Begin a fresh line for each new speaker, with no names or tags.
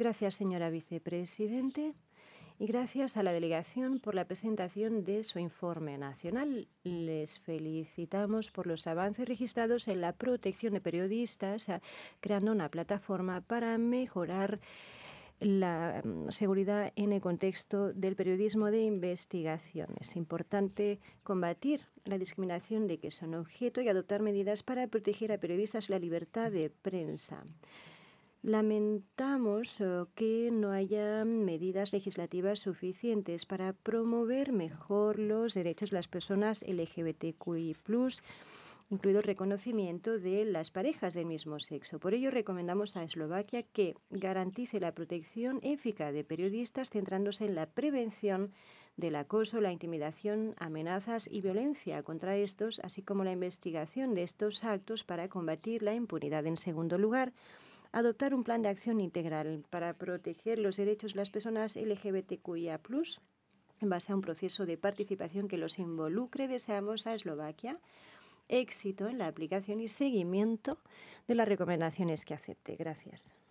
Gracias, señora vicepresidente, y gracias a la delegación por la presentación de su informe nacional. Les felicitamos por los avances registrados en la protección de periodistas, creando una plataforma para mejorar la seguridad en el contexto del periodismo de investigación. Es importante combatir la discriminación de que son objeto y adoptar medidas para proteger a periodistas y la libertad de prensa. Lamentamos que no haya medidas legislativas suficientes para promover mejor los derechos de las personas LGBTQI+, incluido el reconocimiento de las parejas del mismo sexo. Por ello, recomendamos a Eslovaquia que garantice la protección eficaz de periodistas, centrándose en la prevención del acoso, la intimidación, amenazas y violencia contra estos, así como la investigación de estos actos para combatir la impunidad. En segundo lugar, adoptar un plan de acción integral para proteger los derechos de las personas LGBTQIA+, en base a un proceso de participación que los involucre. Deseamos a Eslovaquia éxito en la aplicación y seguimiento de las recomendaciones que acepte. Gracias.